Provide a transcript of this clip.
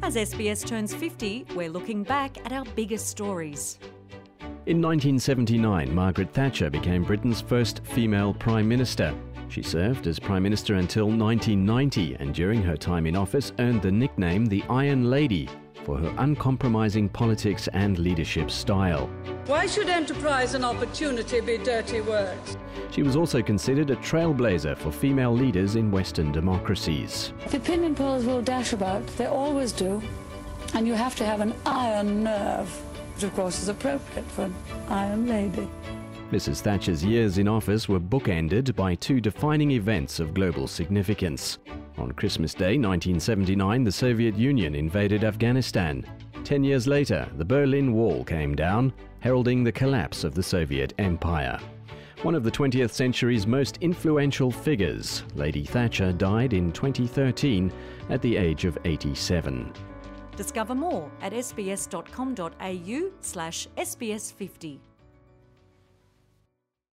As SBS turns 50, we're looking back at our biggest stories. In 1979, Margaret Thatcher became Britain's first female Prime Minister. She served as Prime Minister until 1990 and during her time in office earned the nickname the Iron Lady for her uncompromising politics and leadership style. Why should enterprise and opportunity be dirty words? She was also considered a trailblazer for female leaders in Western democracies. The opinion polls will dash about, they always do, and you have to have an iron nerve, which of course is appropriate for an Iron Lady. Mrs. Thatcher's years in office were bookended by two defining events of global significance. On Christmas Day 1979, the Soviet Union invaded Afghanistan. 10 years later, the Berlin Wall came down, heralding the collapse of the Soviet Empire. One of the 20th century's most influential figures, Lady Thatcher died in 2013 at the age of 87. Discover more at sbs.com.au/SBS50.